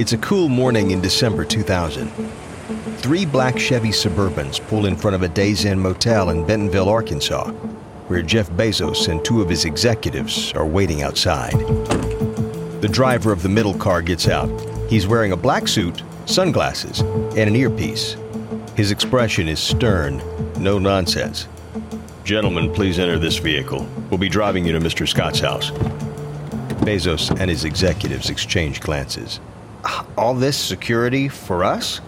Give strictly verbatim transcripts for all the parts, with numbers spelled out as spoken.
It's a cool morning in December two thousand. Three black Chevy Suburbans pull in front of a Days Inn motel in Bentonville, Arkansas, where Jeff Bezos and two of his executives are waiting outside. The driver of the middle car gets out. He's wearing a black suit, sunglasses, and an earpiece. His expression is stern, no nonsense. "Gentlemen, please enter this vehicle. We'll be driving you to Mister Scott's house." Bezos and his executives exchange glances. "All this security for us?"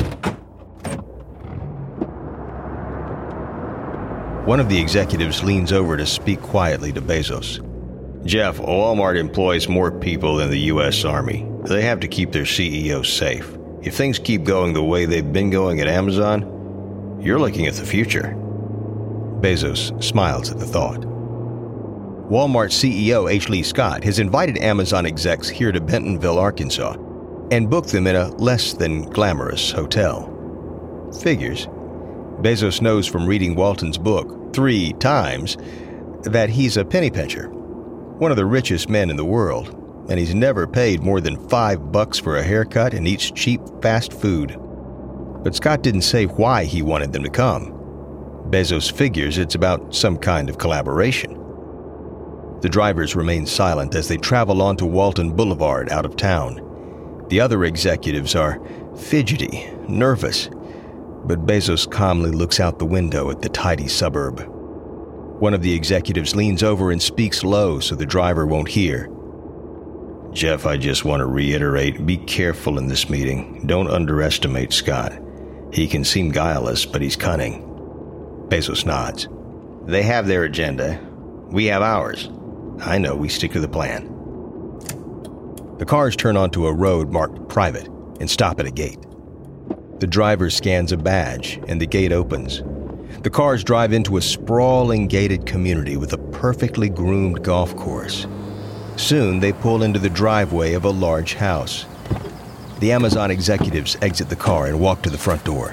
One of the executives leans over to speak quietly to Bezos. "Jeff, Walmart employs more people than the U S Army. They have to keep their C E O safe. If things keep going the way they've been going at Amazon, you're looking at the future." Bezos smiles at the thought. Walmart C E O H. Lee Scott has invited Amazon execs here to Bentonville, Arkansas, and booked them in a less than glamorous hotel. Figures. Bezos knows from reading Walton's book three times that he's a penny pincher, one of the richest men in the world, and he's never paid more than five bucks for a haircut and eats cheap fast food. But Scott didn't say why he wanted them to come. Bezos figures it's about some kind of collaboration. The drivers remain silent as they travel onto Walton Boulevard out of town. The other executives are fidgety, nervous, but Bezos calmly looks out the window at the tidy suburb. One of the executives leans over and speaks low so the driver won't hear. "Jeff, I just want to reiterate, be careful in this meeting. Don't underestimate Scott. He can seem guileless, but he's cunning." Bezos nods. "They have their agenda. We have ours. I know we stick to the plan." The cars turn onto a road marked private and stop at a gate. The driver scans a badge and the gate opens. The cars drive into a sprawling gated community with a perfectly groomed golf course. Soon they pull into the driveway of a large house. The Amazon executives exit the car and walk to the front door.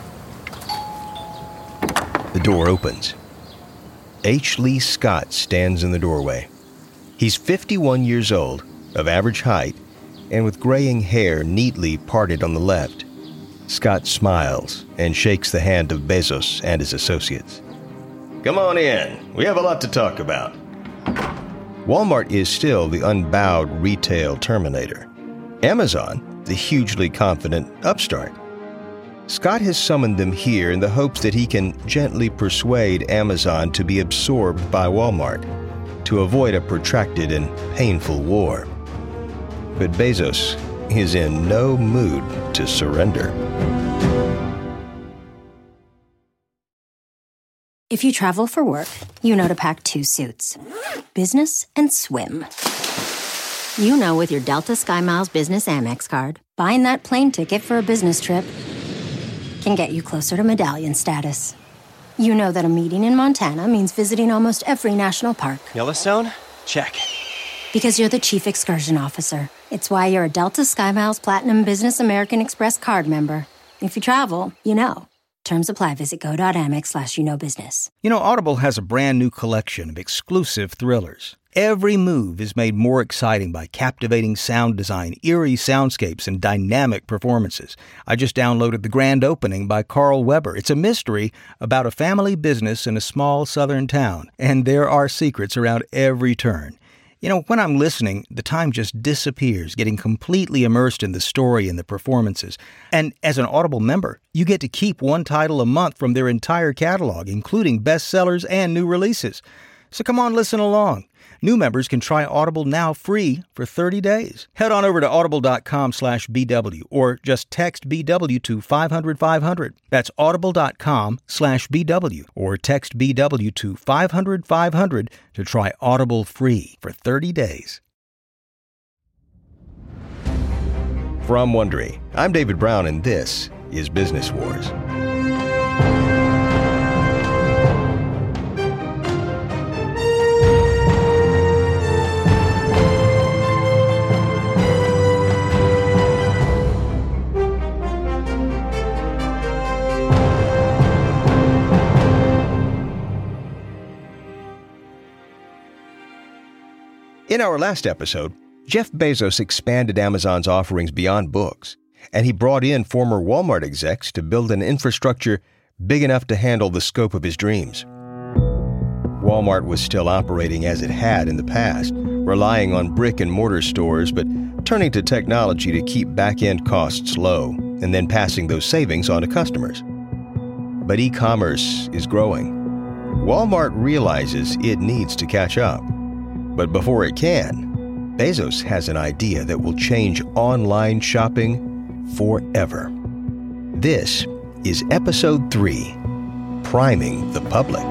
The door opens. H. Lee Scott stands in the doorway. He's fifty-one years old, of average height, and with graying hair neatly parted on the left. Scott smiles and shakes the hand of Bezos and his associates. "Come on in. We have a lot to talk about." Walmart is still the unbowed retail terminator. Amazon, the hugely confident upstart. Scott has summoned them here in the hopes that he can gently persuade Amazon to be absorbed by Walmart, to avoid a protracted and painful war. But Bezos is in no mood to surrender. If you travel for work, you know to pack two suits, business and swim. You know with your Delta SkyMiles Business Amex card, buying that plane ticket for a business trip can get you closer to medallion status. You know that a meeting in Montana means visiting almost every national park. Yellowstone? Check. Because you're the chief excursion officer. It's why you're a Delta SkyMiles Platinum Business American Express card member. If you travel, you know. Terms apply. Visit go.amex slash you know business. You know, Audible has a brand new collection of exclusive thrillers. Every move is made more exciting by captivating sound design, eerie soundscapes, and dynamic performances. I just downloaded The Grand Opening by Carl Weber. It's a mystery about a family business in a small southern town, and there are secrets around every turn. You know, when I'm listening, the time just disappears, getting completely immersed in the story and the performances. And as an Audible member, you get to keep one title a month from their entire catalog, including bestsellers and new releases. So come on, listen along. New members can try Audible now free for thirty days. Head on over to audible.com slash BW or just text B W to five hundred five hundred. That's audible.com slash BW or text B W to five hundred five hundred to try Audible free for thirty days. From Wondery, I'm David Brown, and this is Business Wars. In our last episode, Jeff Bezos expanded Amazon's offerings beyond books, and he brought in former Walmart execs to build an infrastructure big enough to handle the scope of his dreams. Walmart was still operating as it had in the past, relying on brick-and-mortar stores, but turning to technology to keep back-end costs low and then passing those savings on to customers. But e-commerce is growing. Walmart realizes it needs to catch up. But before it can, Bezos has an idea that will change online shopping forever. This is Episode three, Priming the Public.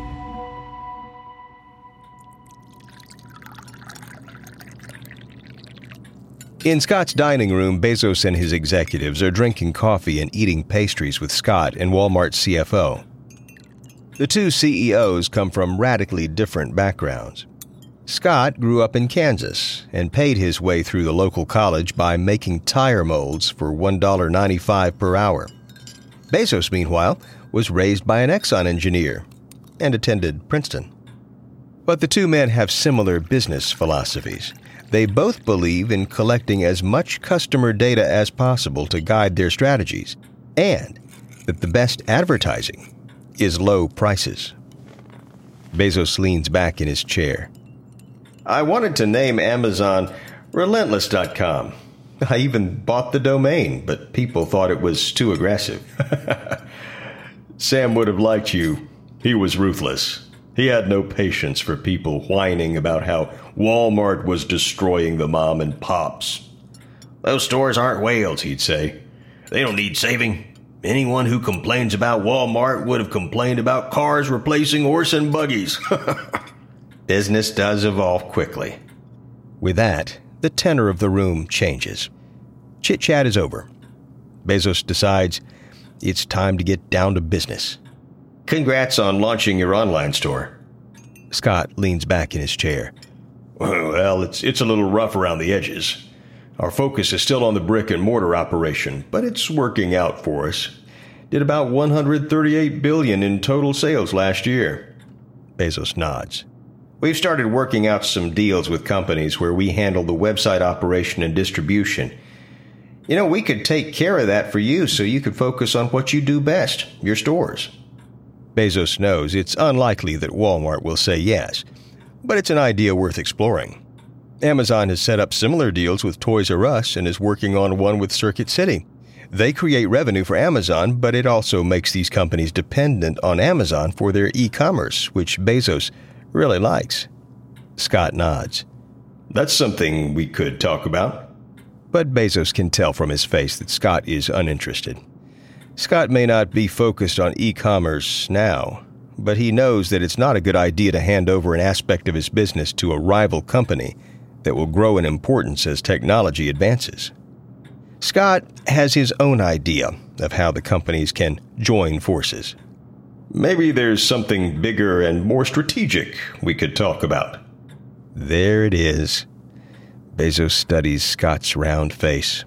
In Scott's dining room, Bezos and his executives are drinking coffee and eating pastries with Scott and Walmart's C F O. The two C E Os come from radically different backgrounds. Scott grew up in Kansas and paid his way through the local college by making tire molds for one dollar and ninety-five cents per hour. Bezos, meanwhile, was raised by an Exxon engineer and attended Princeton. But the two men have similar business philosophies. They both believe in collecting as much customer data as possible to guide their strategies, and that the best advertising is low prices. Bezos leans back in his chair. I wanted to name Amazon Relentless dot com. I even bought the domain, but people thought it was too aggressive. Sam would have liked you. He was ruthless. He had no patience for people whining about how Walmart was destroying the mom and pops. Those stores aren't whales, he'd say. They don't need saving. Anyone who complains about Walmart would have complained about cars replacing horse and buggies. Business does evolve quickly. With that, the tenor of the room changes. Chit-chat is over. Bezos decides it's time to get down to business. Congrats on launching your online store. Scott leans back in his chair. Well, it's it's a little rough around the edges. Our focus is still on the brick-and-mortar operation, but it's working out for us. Did about one hundred thirty-eight billion dollars in total sales last year. Bezos nods. We've started working out some deals with companies where we handle the website operation and distribution. You know, we could take care of that for you so you could focus on what you do best, your stores. Bezos knows it's unlikely that Walmart will say yes, but it's an idea worth exploring. Amazon has set up similar deals with Toys R Us and is working on one with Circuit City. They create revenue for Amazon, but it also makes these companies dependent on Amazon for their e-commerce, which Bezos really likes. Scott nods. That's something we could talk about. But Bezos can tell from his face that Scott is uninterested. Scott may not be focused on e-commerce now, but he knows that it's not a good idea to hand over an aspect of his business to a rival company that will grow in importance as technology advances. Scott has his own idea of how the companies can join forces. Maybe there's something bigger and more strategic we could talk about. There it is. Bezos studies Scott's round face.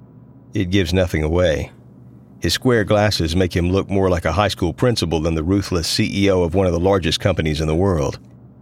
It gives nothing away. His square glasses make him look more like a high school principal than the ruthless C E O of one of the largest companies in the world.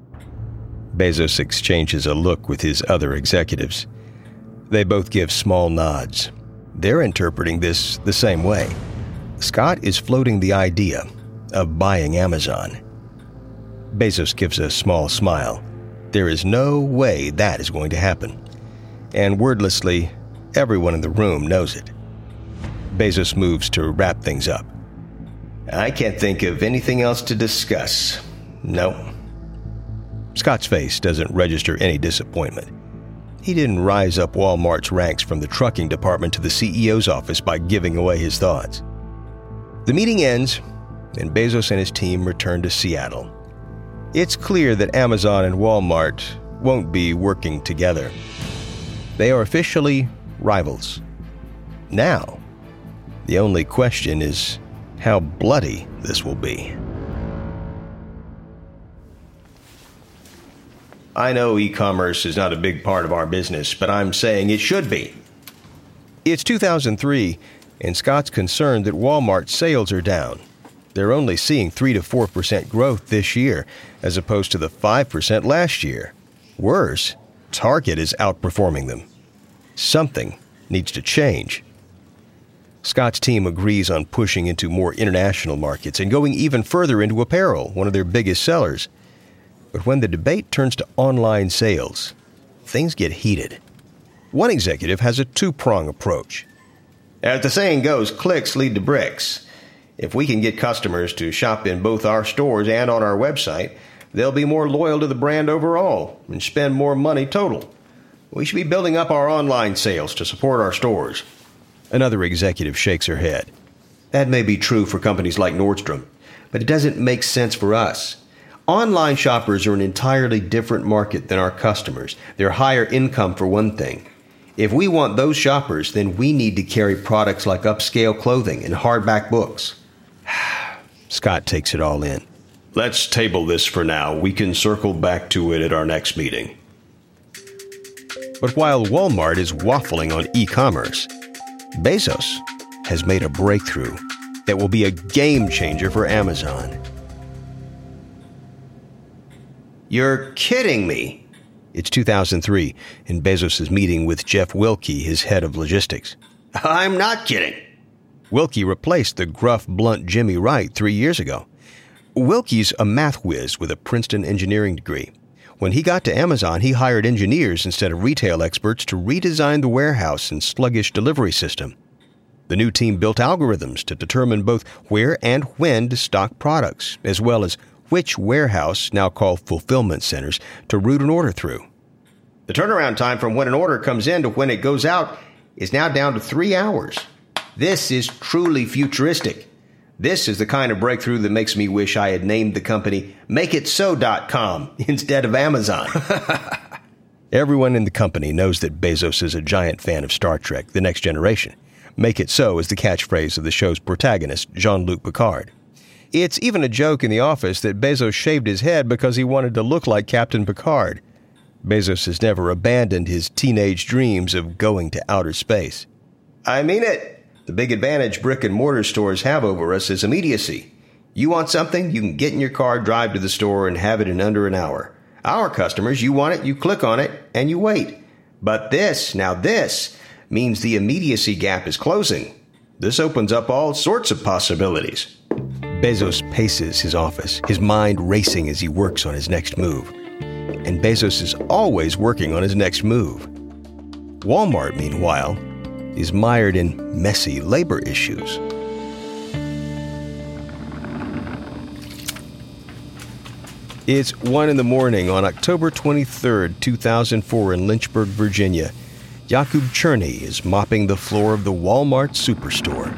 Bezos exchanges a look with his other executives. They both give small nods. They're interpreting this the same way. Scott is floating the idea of buying Amazon. Bezos gives a small smile. There is no way that is going to happen. And wordlessly, everyone in the room knows it. Bezos moves to wrap things up. I can't think of anything else to discuss. No. Scott's face doesn't register any disappointment. He didn't rise up Walmart's ranks from the trucking department to the C E O's office by giving away his thoughts. The meeting ends, and Bezos and his team return to Seattle. It's clear that Amazon and Walmart won't be working together. They are officially rivals. Now, the only question is how bloody this will be. I know e-commerce is not a big part of our business, but I'm saying it should be. It's two thousand three, and Scott's concerned that Walmart's sales are down. They're only seeing three to four percent growth this year, as opposed to the five percent last year. Worse, Target is outperforming them. Something needs to change. Scott's team agrees on pushing into more international markets and going even further into apparel, one of their biggest sellers. But when the debate turns to online sales, things get heated. One executive has a two-prong approach. As the saying goes, clicks lead to bricks. If we can get customers to shop in both our stores and on our website, they'll be more loyal to the brand overall and spend more money total. We should be building up our online sales to support our stores. Another executive shakes her head. That may be true for companies like Nordstrom, but it doesn't make sense for us. Online shoppers are an entirely different market than our customers. They're higher income for one thing. If we want those shoppers, then we need to carry products like upscale clothing and hardback books. Scott takes it all in. Let's table this for now. We can circle back to it at our next meeting. But while Walmart is waffling on e-commerce, Bezos has made a breakthrough that will be a game changer for Amazon. You're kidding me. It's two thousand three, and Bezos is meeting with Jeff Wilke, his head of logistics. I'm not kidding. Wilke replaced the gruff, blunt Jimmy Wright three years ago. Wilke's a math whiz with a Princeton engineering degree. When he got to Amazon, he hired engineers instead of retail experts to redesign the warehouse and sluggish delivery system. The new team built algorithms to determine both where and when to stock products, as well as which warehouse, now called fulfillment centers, to route an order through. The turnaround time from when an order comes in to when it goes out is now down to three hours. This is truly futuristic. This is the kind of breakthrough that makes me wish I had named the company Make It So dot com instead of Amazon. Everyone in the company knows that Bezos is a giant fan of Star Trek, The Next Generation. Make It So is the catchphrase of the show's protagonist, Jean-Luc Picard. It's even a joke in the office that Bezos shaved his head because he wanted to look like Captain Picard. Bezos has never abandoned his teenage dreams of going to outer space. I mean it. The big advantage brick-and-mortar stores have over us is immediacy. You want something, you can get in your car, drive to the store, and have it in under an hour. Our customers, you want it, you click on it, and you wait. But this, now this, means the immediacy gap is closing. This opens up all sorts of possibilities. Bezos paces his office, his mind racing as he works on his next move. And Bezos is always working on his next move. Walmart, meanwhile, is mired in messy labor issues. It's one in the morning on October twenty-third, two thousand four in Lynchburg, Virginia. Jakub Cherny is mopping the floor of the Walmart superstore.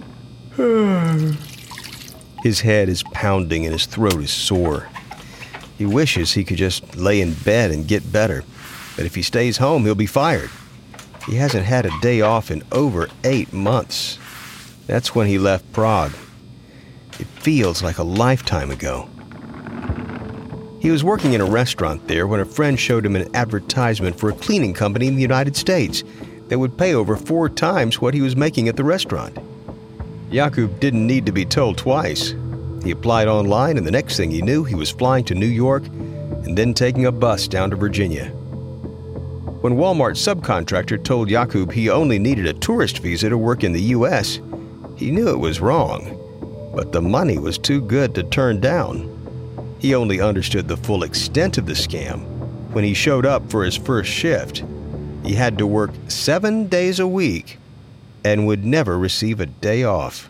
His head is pounding and his throat is sore. He wishes he could just lay in bed and get better, but if he stays home, he'll be fired. He hasn't had a day off in over eight months. That's when he left Prague. It feels like a lifetime ago. He was working in a restaurant there when a friend showed him an advertisement for a cleaning company in the United States that would pay over four times what he was making at the restaurant. Jakub didn't need to be told twice. He applied online, and the next thing he knew, he was flying to New York and then taking a bus down to Virginia. When Walmart's subcontractor told Jakub he only needed a tourist visa to work in the U S, he knew it was wrong, but the money was too good to turn down. He only understood the full extent of the scam when he showed up for his first shift. He had to work seven days a week and would never receive a day off.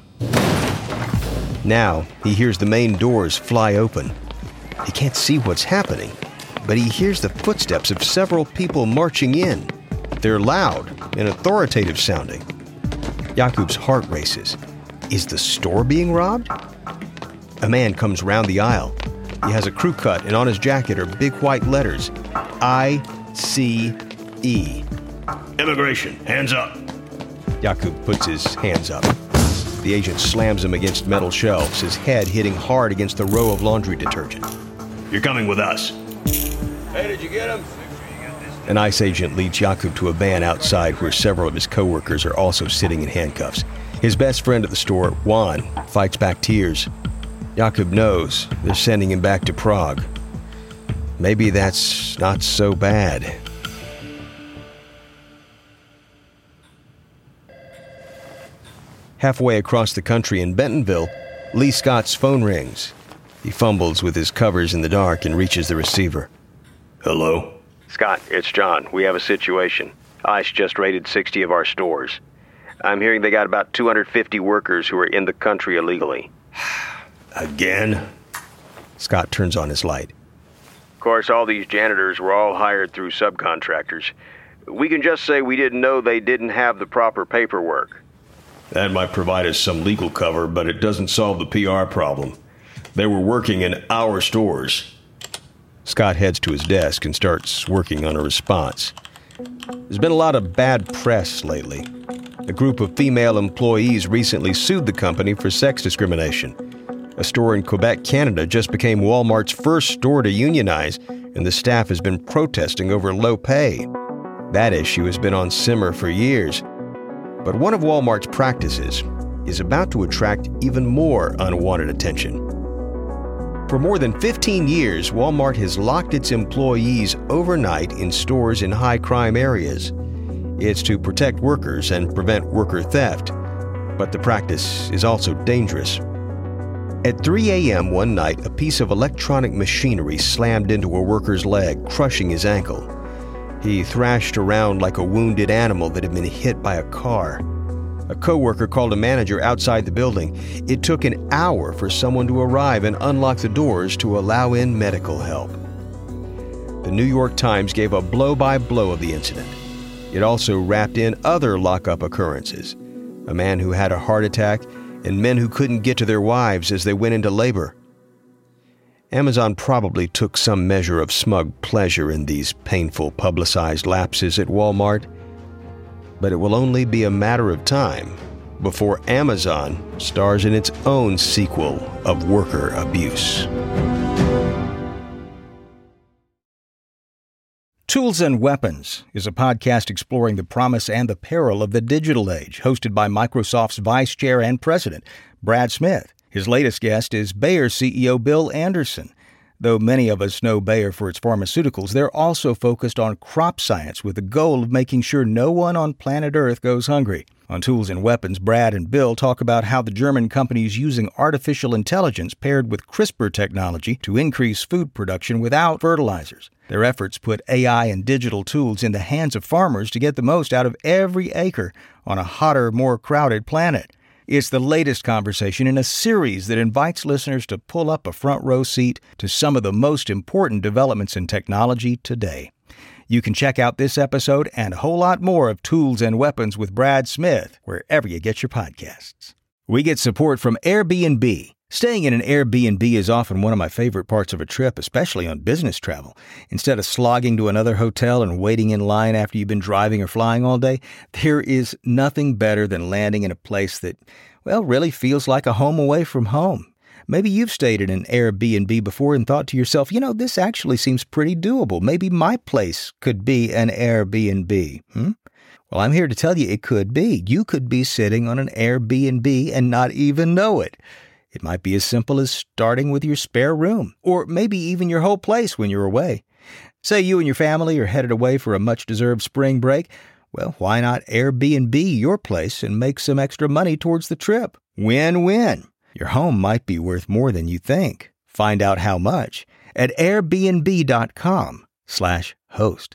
Now, he hears the main doors fly open. He can't see what's happening, but he hears the footsteps of several people marching in. They're loud and authoritative sounding. Jakub's heart races. Is the store being robbed? A man comes round the aisle. He has a crew cut, and on his jacket are big white letters, I C E. Immigration, hands up. Jakub puts his hands up. The agent slams him against metal shelves, his head hitting hard against the row of laundry detergent. You're coming with us. Hey, did you get him? An ICE agent leads Jakub to a van outside where several of his coworkers are also sitting in handcuffs. His best friend at the store, Juan, fights back tears. Jakub knows they're sending him back to Prague. Maybe that's not so bad. Halfway across the country in Bentonville, Lee Scott's phone rings. He fumbles with his covers in the dark and reaches the receiver. Hello? Scott, it's John. We have a situation. ICE just raided sixty of our stores. I'm hearing they got about two hundred fifty workers who are in the country illegally. Again? Scott turns on his light. Of course, all these janitors were all hired through subcontractors. We can just say we didn't know they didn't have the proper paperwork. That might provide us some legal cover, but it doesn't solve the P R problem. They were working in our stores. Scott heads to his desk and starts working on a response. There's been a lot of bad press lately. A group of female employees recently sued the company for sex discrimination. A store in Quebec, Canada just became Walmart's first store to unionize, and the staff has been protesting over low pay. That issue has been on simmer for years. But one of Walmart's practices is about to attract even more unwanted attention. For more than fifteen years, Walmart has locked its employees overnight in stores in high-crime areas. It's to protect workers and prevent worker theft. But the practice is also dangerous. At three a.m. one night, a piece of electronic machinery slammed into a worker's leg, crushing his ankle. He thrashed around like a wounded animal that had been hit by a car. A coworker called a manager outside the building. It took an hour for someone to arrive and unlock the doors to allow in medical help. The New York Times gave a blow-by-blow of the incident. It also wrapped in other lockup occurrences. A man who had a heart attack and men who couldn't get to their wives as they went into labor. Amazon probably took some measure of smug pleasure in these painful publicized lapses at Walmart. But it will only be a matter of time before Amazon stars in its own sequel of worker abuse. Tools and Weapons is a podcast exploring the promise and the peril of the digital age, hosted by Microsoft's Vice Chair and President, Brad Smith. His latest guest is Bayer C E O Bill Anderson. Though many of us know Bayer for its pharmaceuticals, they're also focused on crop science with the goal of making sure no one on planet Earth goes hungry. On Tools and Weapons, Brad and Bill talk about how the German company is using artificial intelligence paired with CRISPR technology to increase food production without fertilizers. Their efforts put A I and digital tools in the hands of farmers to get the most out of every acre on a hotter, more crowded planet. It's the latest conversation in a series that invites listeners to pull up a front row seat to some of the most important developments in technology today. You can check out this episode and a whole lot more of Tools and Weapons with Brad Smith wherever you get your podcasts. We get support from Airbnb. Staying in an Airbnb is often one of my favorite parts of a trip, especially on business travel. Instead of slogging to another hotel and waiting in line after you've been driving or flying all day, there is nothing better than landing in a place that, well, really feels like a home away from home. Maybe you've stayed in an Airbnb before and thought to yourself, you know, this actually seems pretty doable. Maybe my place could be an Airbnb. Hmm? Well, I'm here to tell you it could be. You could be sitting on an Airbnb and not even know it. It might be as simple as starting with your spare room, or maybe even your whole place when you're away. Say you and your family are headed away for a much-deserved spring break. Well, why not Airbnb your place and make some extra money towards the trip? Win-win. Your home might be worth more than you think. Find out how much at airbnb.com slash host.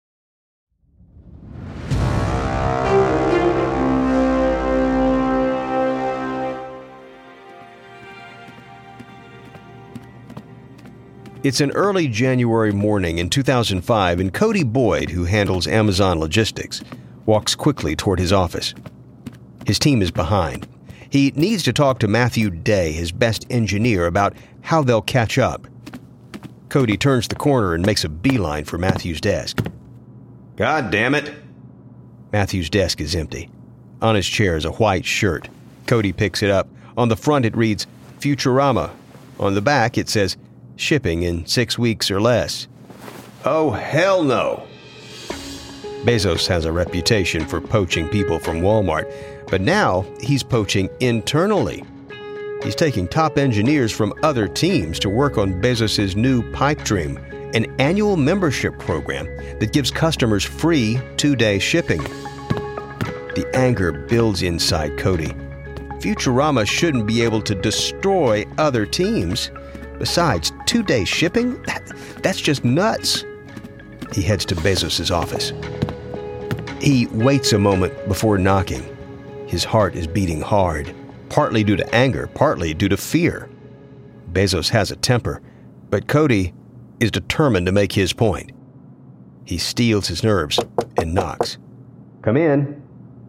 It's an early January morning in two thousand five, and Cody Boyd, who handles Amazon logistics, walks quickly toward his office. His team is behind. He needs to talk to Matthew Day, his best engineer, about how they'll catch up. Cody turns the corner and makes a beeline for Matthew's desk. God damn it! Matthew's desk is empty. On his chair is a white shirt. Cody picks it up. On the front it reads, Futurama. On the back it says, shipping in six weeks or less. Oh, hell no! Bezos has a reputation for poaching people from Walmart, but now he's poaching internally. He's taking top engineers from other teams to work on Bezos' new Pipe Dream, an annual membership program that gives customers free two-day shipping. The anger builds inside Cody. Futurama shouldn't be able to destroy other teams. Besides, two-day shipping? That, that's just nuts. He heads to Bezos' office. He waits a moment before knocking. His heart is beating hard, partly due to anger, partly due to fear. Bezos has a temper, but Cody is determined to make his point. He steels his nerves and knocks. Come in.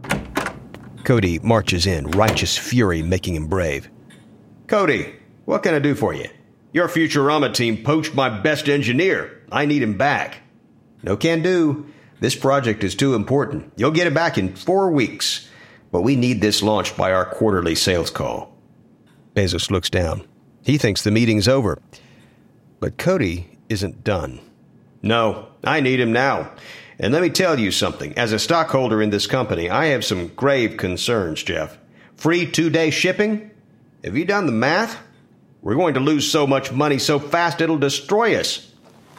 Cody marches in, righteous fury making him brave. Cody, what can I do for you? Your Futurama team poached my best engineer. I need him back. No can do. This project is too important. You'll get it back in four weeks. But we need this launched by our quarterly sales call. Bezos looks down. He thinks the meeting's over. But Cody isn't done. No, I need him now. And let me tell you something. As a stockholder in this company, I have some grave concerns, Jeff. Free two-day shipping? Have you done the math? We're going to lose so much money so fast it'll destroy us.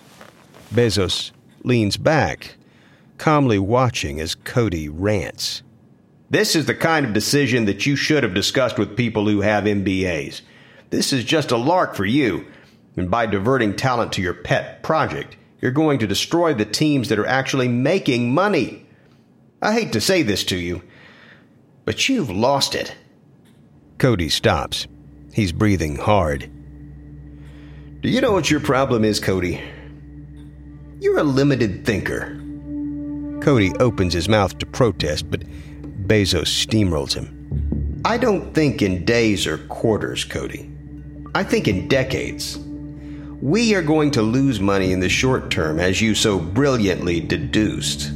Bezos leans back, calmly watching as Cody rants. This is the kind of decision that you should have discussed with people who have M B As. This is just a lark for you. And by diverting talent to your pet project, you're going to destroy the teams that are actually making money. I hate to say this to you, but you've lost it. Cody stops. He's breathing hard. Do you know what your problem is, Cody? You're a limited thinker. Cody opens his mouth to protest, but Bezos steamrolls him. I don't think in days or quarters, Cody. I think in decades. We are going to lose money in the short term, as you so brilliantly deduced.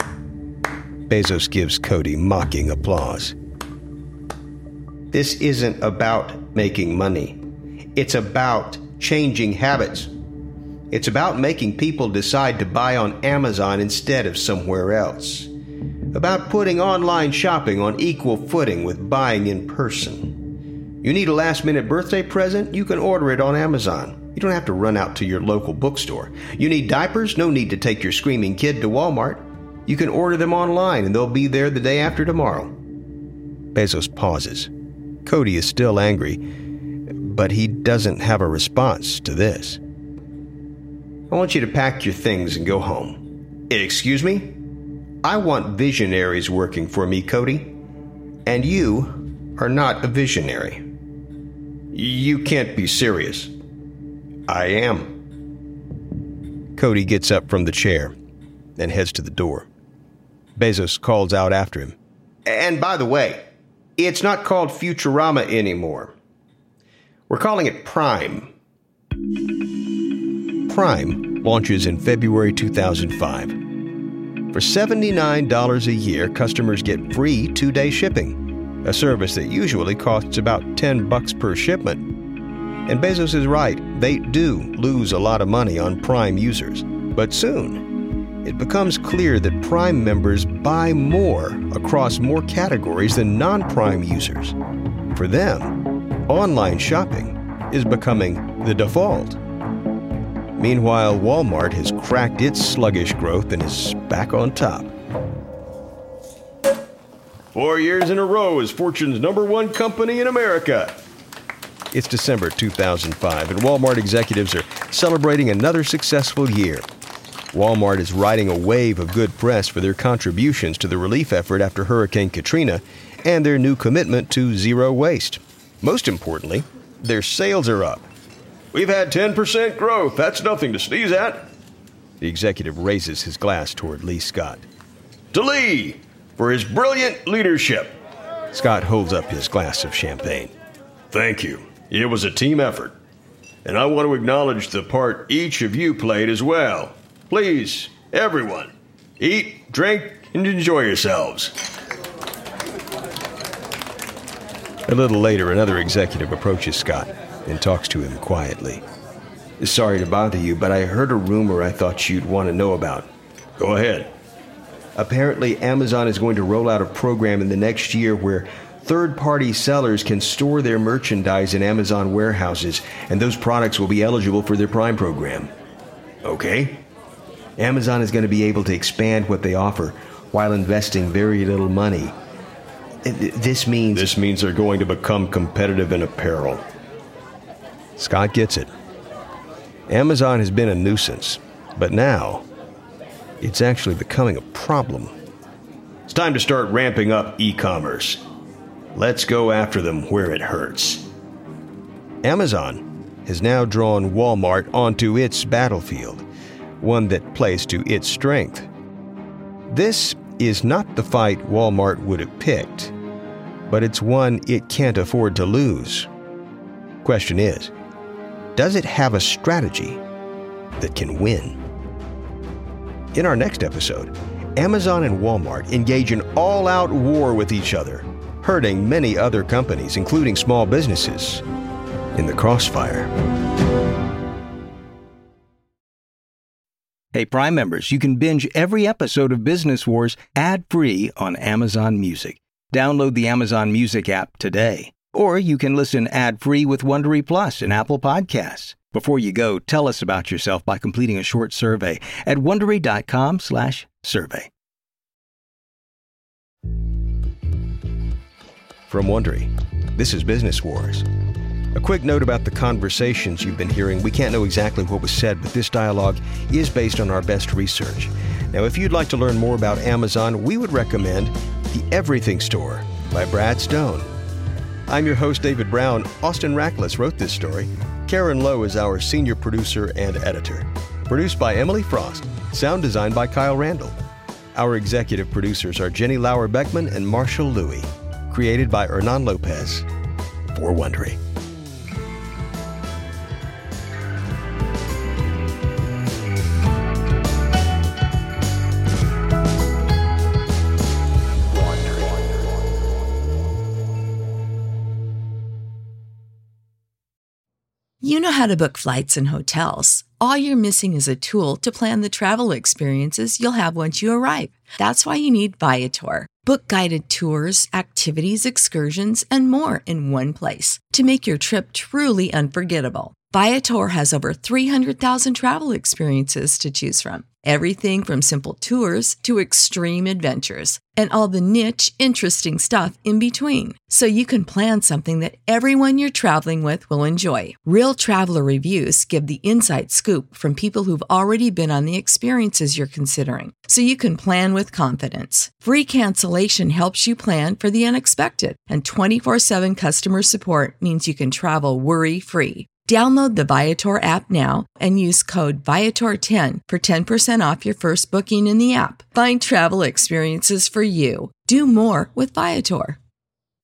Bezos gives Cody mocking applause. This isn't about making money. It's about changing habits. It's about making people decide to buy on Amazon instead of somewhere else. About putting online shopping on equal footing with buying in person. You need a last-minute birthday present? You can order it on Amazon. You don't have to run out to your local bookstore. You need diapers? No need to take your screaming kid to Walmart. You can order them online and they'll be there the day after tomorrow. Bezos pauses. Cody is still angry, but he doesn't have a response to this. I want you to pack your things and go home. Excuse me? I want visionaries working for me, Cody. And you are not a visionary. You can't be serious. I am. Cody gets up from the chair and heads to the door. Bezos calls out after him. And by the way, it's not called Futurama anymore. We're calling it Prime. Prime launches in February two thousand five. For seventy-nine dollars a year, customers get free two-day shipping, a service that usually costs about ten bucks per shipment. And Bezos is right. They do lose a lot of money on Prime users. But soon, it becomes clear that Prime members buy more across more categories than non-Prime users. For them, online shopping is becoming the default. Meanwhile, Walmart has cracked its sluggish growth and is back on top. Four years in a row as Fortune's number one company in America. It's December two thousand five, and Walmart executives are celebrating another successful year. Walmart is riding a wave of good press for their contributions to the relief effort after Hurricane Katrina and their new commitment to zero waste. Most importantly, their sales are up. We've had ten percent growth. That's nothing to sneeze at. The executive raises his glass toward Lee Scott. To Lee, for his brilliant leadership. Scott holds up his glass of champagne. Thank you. It was a team effort. And I want to acknowledge the part each of you played as well. Please, everyone, eat, drink, and enjoy yourselves. A little later, another executive approaches Scott and talks to him quietly. Sorry to bother you, but I heard a rumor I thought you'd want to know about. Go ahead. Apparently, Amazon is going to roll out a program in the next year where third-party sellers can store their merchandise in Amazon warehouses, and those products will be eligible for their Prime program. Okay. Amazon is going to be able to expand what they offer while investing very little money. This means... This means they're going to become competitive in apparel. Scott gets it. Amazon has been a nuisance, but now it's actually becoming a problem. It's time to start ramping up e-commerce. Let's go after them where it hurts. Amazon has now drawn Walmart onto its battlefield, one that plays to its strength. This is not the fight Walmart would have picked, but it's one it can't afford to lose. Question is, does it have a strategy that can win? In our next episode, Amazon and Walmart engage in all-out war with each other, hurting many other companies, including small businesses, in the crossfire. Hey, Prime members, you can binge every episode of Business Wars ad-free on Amazon Music. Download the Amazon Music app today. Or you can listen ad-free with Wondery Plus and Apple Podcasts. Before you go, tell us about yourself by completing a short survey at Wondery.com slash survey. From Wondery, this is Business Wars. A quick note about the conversations you've been hearing. We can't know exactly what was said, but this dialogue is based on our best research. Now, if you'd like to learn more about Amazon, we would recommend The Everything Store by Brad Stone. I'm your host, David Brown. Austin Rackless wrote this story. Karen Lowe is our senior producer and editor. Produced by Emily Frost. Sound designed by Kyle Randall. Our executive producers are Jenny Lauer-Beckman and Marshall Louie. Created by Hernan Lopez for Wondery. You know how to book flights and hotels. All you're missing is a tool to plan the travel experiences you'll have once you arrive. That's why you need Viator. Book guided tours, activities, excursions, and more in one place to make your trip truly unforgettable. Viator has over three hundred thousand travel experiences to choose from. Everything from simple tours to extreme adventures and all the niche, interesting stuff in between. So you can plan something that everyone you're traveling with will enjoy. Real traveler reviews give the inside scoop from people who've already been on the experiences you're considering. So you can plan with confidence. Free cancellation helps you plan for the unexpected. And twenty-four seven customer support means you can travel worry-free. Download the Viator app now and use code Viator ten for ten percent off your first booking in the app. Find travel experiences for you. Do more with Viator.